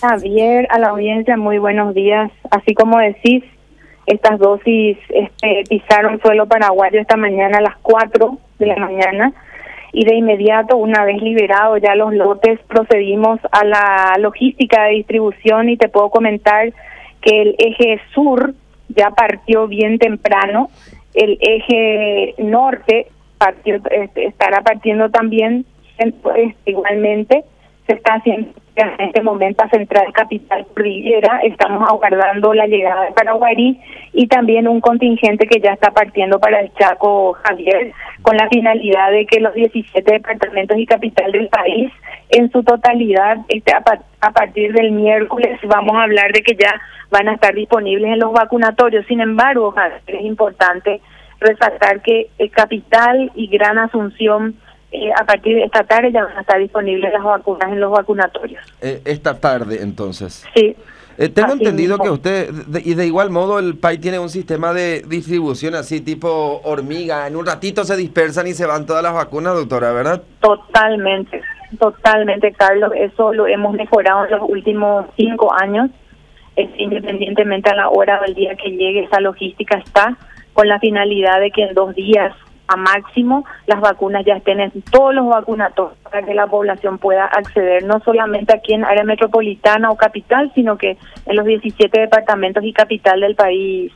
Javier, a la audiencia, muy buenos días. Así como decís, estas dosis pisaron suelo paraguayo esta mañana a las 4 de la mañana y de inmediato, una vez liberados ya los lotes, procedimos a la logística de distribución y te puedo comentar que el eje sur ya partió bien temprano, el eje norte estará partiendo también igualmente. Se está haciendo en este momento a Central Capital Cordillera. Estamos aguardando la llegada de Paraguarí y también un contingente que ya está partiendo para el Chaco, Javier, con la finalidad de que los 17 departamentos y capital del país en su totalidad, a partir del miércoles vamos a hablar de que ya van a estar disponibles en los vacunatorios. Sin embargo, Javier, es importante resaltar que Capital y Gran Asunción a partir de esta tarde ya van a estar disponibles las vacunas en los vacunatorios. Esta tarde, entonces. Sí. Tengo entendido que usted, y de igual modo, el país tiene un sistema de distribución así tipo hormiga. En un ratito se dispersan y se van todas las vacunas, doctora, ¿verdad? Totalmente, Carlos. Eso lo hemos mejorado en los últimos 5 años. Independientemente a la hora del día que llegue, esa logística está con la finalidad de que en 2 días a máximo las vacunas ya estén en todos los vacunatorios para que la población pueda acceder, no solamente aquí en área metropolitana o capital, sino que en los 17 departamentos y capital del país,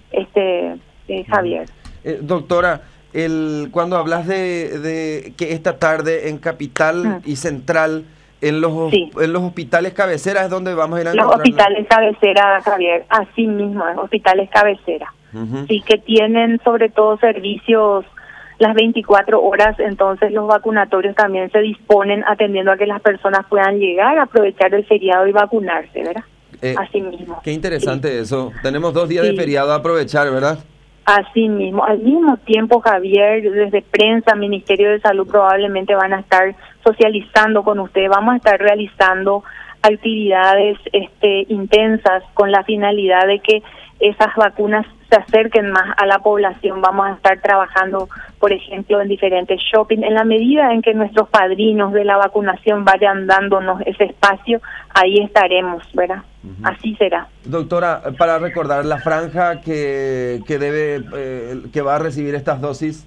Javier. Doctora, cuando hablas de que esta tarde en capital y central, en los hospitales cabeceras es donde vamos a ir a encontrar. Los hospitales cabecera, Javier, así mismo, hospitales cabecera. Sí, que tienen sobre todo servicios las 24 horas, entonces los vacunatorios también se disponen atendiendo a que las personas puedan llegar, aprovechar el feriado y vacunarse, ¿verdad? Así mismo. Qué interesante eso. Tenemos 2 días de feriado a aprovechar, ¿verdad? Así mismo. Al mismo tiempo, Javier, desde prensa, Ministerio de Salud probablemente van a estar socializando con usted, vamos a estar realizando actividades intensas con la finalidad de que esas vacunas se acerquen más a la población. Vamos a estar trabajando, por ejemplo, en diferentes shopping. En la medida en que nuestros padrinos de la vacunación vayan dándonos ese espacio, ahí estaremos, ¿verdad? Así será. Doctora, para recordar, la franja que va a recibir estas dosis.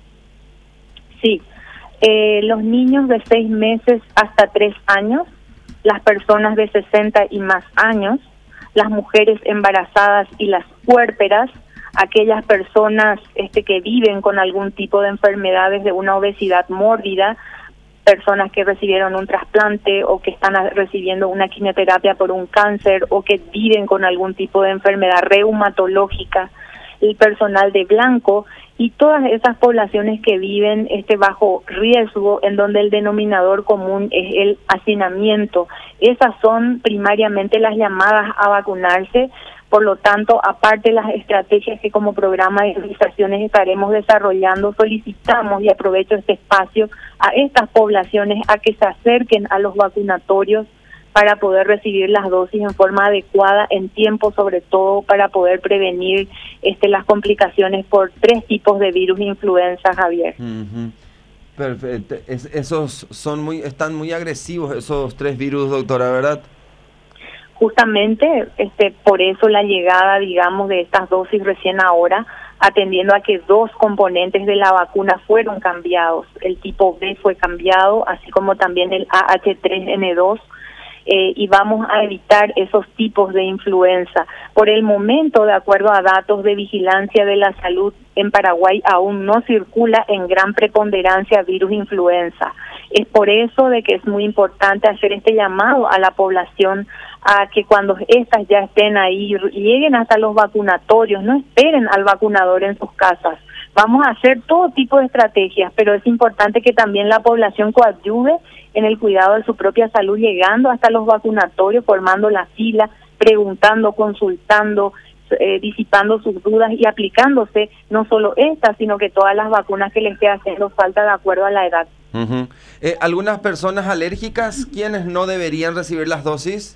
Sí, los niños de 6 meses hasta 3 años, las personas de 60 y más años, las mujeres embarazadas y las puérperas, aquellas personas que viven con algún tipo de enfermedades de una obesidad mórbida, personas que recibieron un trasplante o que están recibiendo una quimioterapia por un cáncer o que viven con algún tipo de enfermedad reumatológica, el personal de blanco y todas esas poblaciones que viven bajo riesgo, en donde el denominador común es el hacinamiento. Esas son primariamente las llamadas a vacunarse. Por lo tanto, aparte de las estrategias que como programa de inmunizaciones estaremos desarrollando, solicitamos, y aprovecho este espacio, a estas poblaciones a que se acerquen a los vacunatorios para poder recibir las dosis en forma adecuada, en tiempo, sobre todo para poder prevenir las complicaciones por 3 tipos de virus influenza, Javier. Perfecto. Esos están muy agresivos, esos 3 virus, doctora, ¿verdad? Justamente, por eso la llegada, digamos, de estas dosis recién ahora, atendiendo a que 2 componentes de la vacuna fueron cambiados. El tipo B fue cambiado, así como también el AH3N2, y vamos a evitar esos tipos de influenza. Por el momento, de acuerdo a datos de vigilancia de la salud, en Paraguay aún no circula en gran preponderancia virus influenza. Es por eso de que es muy importante hacer este llamado a la población a que cuando estas ya estén ahí, lleguen hasta los vacunatorios, no esperen al vacunador en sus casas. Vamos a hacer todo tipo de estrategias, pero es importante que también la población coadyuve en el cuidado de su propia salud, llegando hasta los vacunatorios, formando la fila, preguntando, consultando, disipando sus dudas y aplicándose no solo estas, sino que todas las vacunas que les esté haciendo falta de acuerdo a la edad. ¿Algunas personas alérgicas, quienes no deberían recibir las dosis?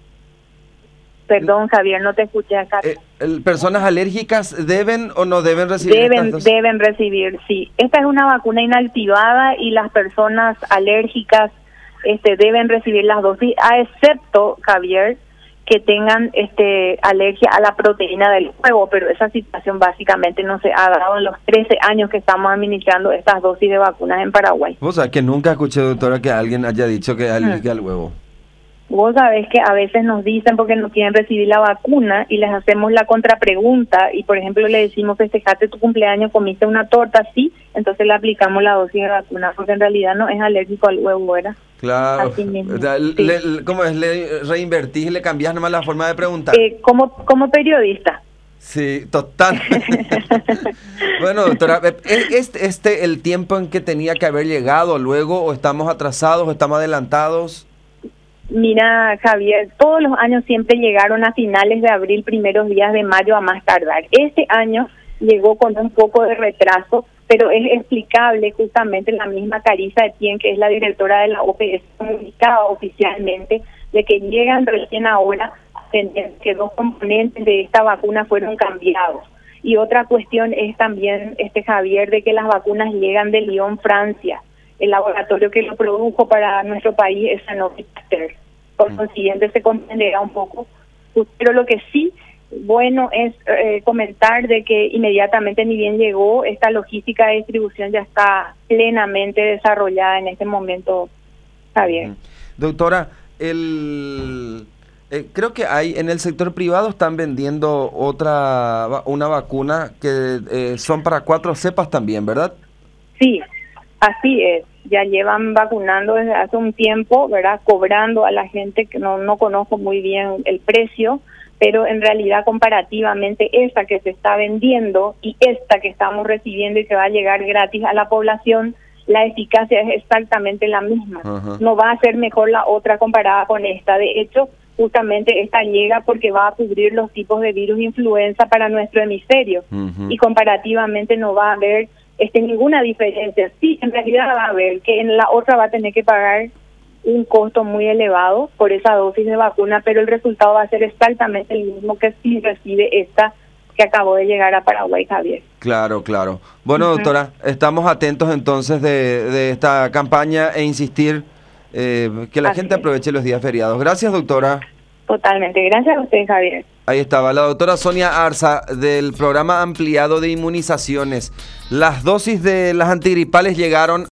Perdón, Javier, no te escuché acá. ¿Personas alérgicas deben o no deben recibir estas dosis? Deben recibir, sí. Esta es una vacuna inactivada y las personas alérgicas deben recibir las dosis, a excepto, Javier, que tengan alergia a la proteína del huevo, pero esa situación básicamente no se ha dado en los 13 años que estamos administrando estas dosis de vacunas en Paraguay. Vos sabés que nunca escuché, doctora, que alguien haya dicho que alergia al huevo. Vos sabés que a veces nos dicen porque no quieren recibir la vacuna y les hacemos la contrapregunta y, por ejemplo, le decimos, festejaste tu cumpleaños, comiste una torta, sí, entonces le aplicamos la dosis de vacuna porque en realidad no es alérgico al huevo, ¿verdad? Claro. Así mismo. O sea, Sí. ¿Cómo es? ¿Le reinvertís y le cambiás nomás la forma de preguntar? Como periodista. Sí, total. Bueno, doctora, ¿es el tiempo en que tenía que haber llegado luego o estamos atrasados o estamos adelantados? Mira, Javier, todos los años siempre llegaron a finales de abril, primeros días de mayo a más tardar. Este año llegó con un poco de retraso, pero es explicable justamente la misma Carissa Etienne, que es la directora de la OPS, comunicaba oficialmente de que llegan recién ahora a tener que 2 componentes de esta vacuna fueron cambiados. Y otra cuestión es también, Javier, de que las vacunas llegan de Lyon, Francia. El laboratorio que lo produjo para nuestro país es Sanofi Pasteur. Por consiguiente, se comprenderá un poco. Pero lo que sí, bueno, es comentar de que inmediatamente ni bien llegó, esta logística de distribución ya está plenamente desarrollada en este momento, Javier. Doctora, creo que hay en el sector privado están vendiendo una vacuna que son para 4 cepas también, ¿verdad? Sí. Así es, ya llevan vacunando desde hace un tiempo, ¿verdad? Cobrando a la gente, que no conozco muy bien el precio, pero en realidad comparativamente esta que se está vendiendo y esta que estamos recibiendo y que va a llegar gratis a la población, la eficacia es exactamente la misma. Uh-huh. No va a ser mejor la otra comparada con esta. De hecho, justamente esta llega porque va a cubrir los tipos de virus influenza para nuestro hemisferio. Uh-huh. Y comparativamente no va a haber ninguna diferencia. Sí, en realidad va a haber que en la otra va a tener que pagar un costo muy elevado por esa dosis de vacuna, pero el resultado va a ser exactamente el mismo que si recibe esta que acabó de llegar a Paraguay, Javier. Claro, claro. Bueno, doctora, estamos atentos entonces de esta campaña e insistir que la gente aproveche los días feriados. Gracias, doctora. Totalmente. Gracias a usted, Javier. Ahí estaba la doctora Sonia Arza del programa ampliado de inmunizaciones. Las dosis de las antigripales llegaron